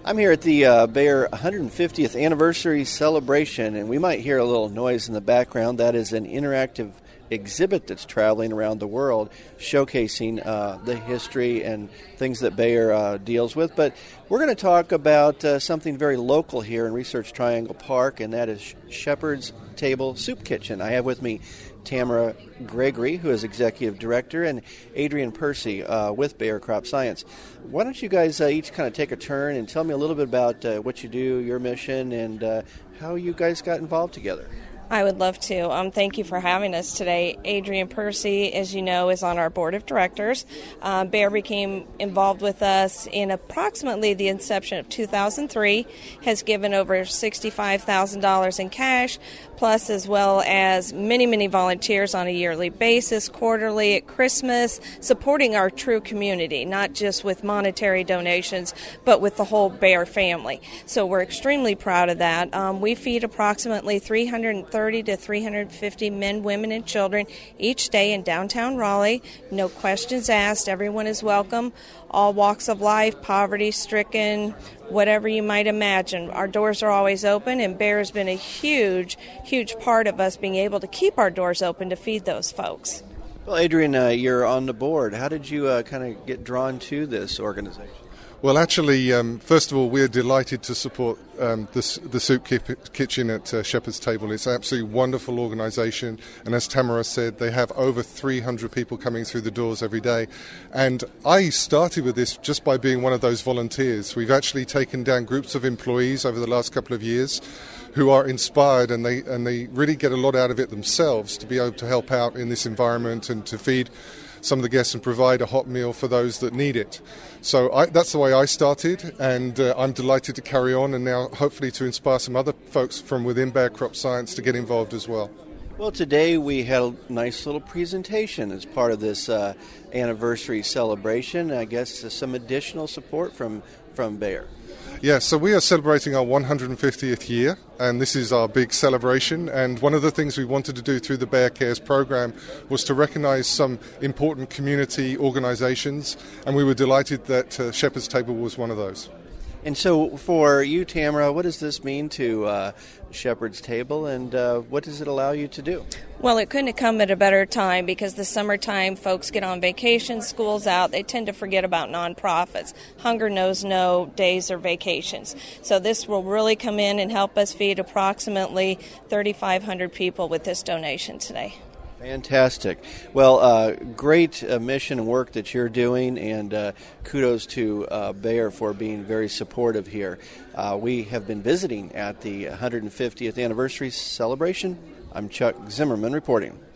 I'm here at the Bayer 150th anniversary celebration, and we might hear a little noise in the background. That is an interactive exhibit that's traveling around the world showcasing the history and things that Bayer deals with. But we're going to talk about something very local here in Research Triangle Park, and that is Shepherd's Table Soup Kitchen. I have with me Tamara Gregory, who is Executive Director, and Adrian Percy with Bayer Crop Science. Why don't you guys each kind of take a turn and tell me a little bit about what you do, your mission, and how you guys got involved together? I would love to. Thank you for having us today. Adrian Percy, as you know, is on our board of directors. Bayer became involved with us in approximately the inception of 2003, has given over $65,000 in cash, plus as well as many, many volunteers on a yearly basis, quarterly, at Christmas, supporting our true community, not just with monetary donations, but with the whole Bayer family. So we're extremely proud of that. We feed approximately 330 to 350 men, women, and children each day in downtown Raleigh. No questions asked. Everyone is welcome. All walks of life, poverty-stricken, whatever you might imagine. Our doors are always open, and Bayer has been a huge, huge part of us being able to keep our doors open to feed those folks. Well, Adrian, you're on the board. How did you kind of get drawn to this organization? Well, actually, first of all, we're delighted to support the Soup Kitchen at Shepherd's Table. It's an absolutely wonderful organisation, and as Tamara said, they have over 300 people coming through the doors every day. And I started with this just by being one of those volunteers. We've actually taken down groups of employees over the last couple of years who are inspired, and they really get a lot out of it themselves to be able to help out in this environment and to feed some of the guests and provide a hot meal for those that need it. So that's the way I started, and I'm delighted to carry on and now hopefully to inspire some other folks from within Bayer Crop Science to get involved as well. Well, today we had a nice little presentation as part of this anniversary celebration. I guess some additional support from Bayer. Yeah, so we are celebrating our 150th year, and this is our big celebration. And one of the things we wanted to do through the Bayer Cares program was to recognize some important community organizations, and we were delighted that Shepherd's Table was one of those. And so for you, Tamara, what does this mean to Shepherd's Table, and what does it allow you to do? Well, it couldn't have come at a better time because the summertime folks get on vacation, school's out, they tend to forget about nonprofits. Hunger knows no days or vacations. So this will really come in and help us feed approximately 3,500 people with this donation today. Fantastic. Well, great mission and work that you're doing, and kudos to Bayer for being very supportive here. We have been visiting at the 150th anniversary celebration. I'm Chuck Zimmerman reporting.